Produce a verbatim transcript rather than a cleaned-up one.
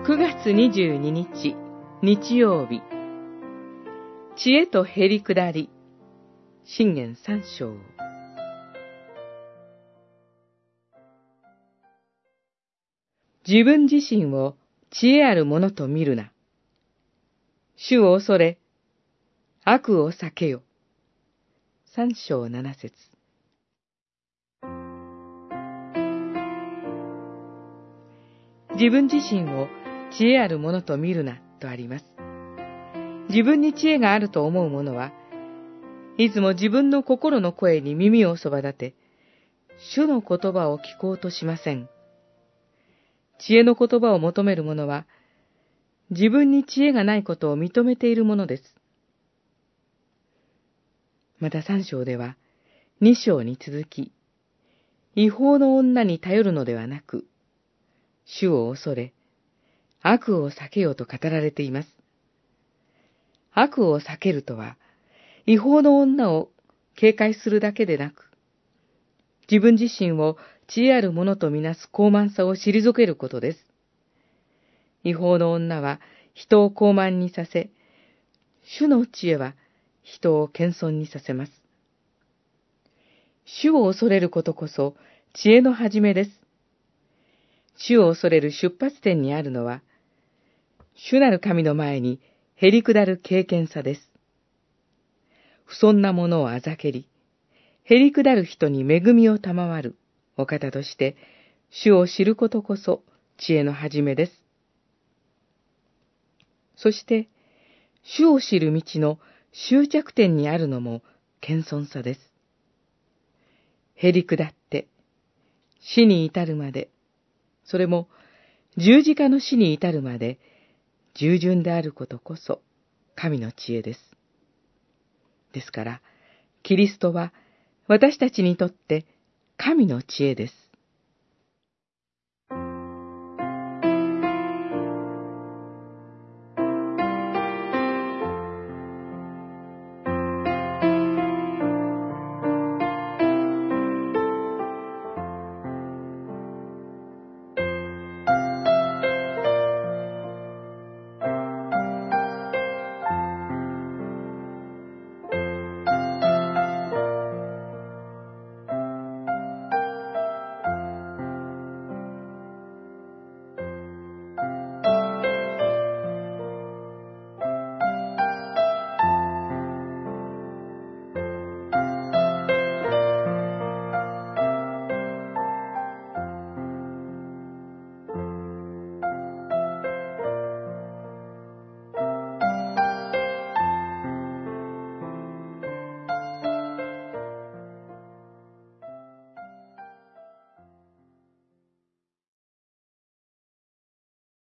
くがつにじゅうににち、日曜日。知恵とへりくだり。箴言さん章。自分自身を知恵あるものと見るな。主を恐れ、悪を避けよ。三章七節。自分自身を知恵あるものと見るなとあります。自分に知恵があると思う者は、いつも自分の心の声に耳をそば立て、主の言葉を聞こうとしません。知恵の言葉を求める者は、自分に知恵がないことを認めているものです。また三章では、二章に続き、違法の女に頼るのではなく、主を恐れ、悪を避けようと語られています。悪を避けるとは、違法の女を警戒するだけでなく、自分自身を知恵あるものとみなす傲慢さを退けることです。違法の女は人を傲慢にさせ、主の知恵は人を謙遜にさせます。主を恐れることこそ知恵の始めです。主を恐れる出発点にあるのは、主なる神の前にへりくだる敬虔さです。不遜なものをあざけり、へりくだる人に恵みを賜るお方として、主を知ることこそ知恵の始めです。そして、主を知る道の終着点にあるのも謙遜さです。へりくだって、死に至るまで、それも十字架の死に至るまで、従順であることこそ神の知恵です。ですから、キリストは私たちにとって神の知恵です。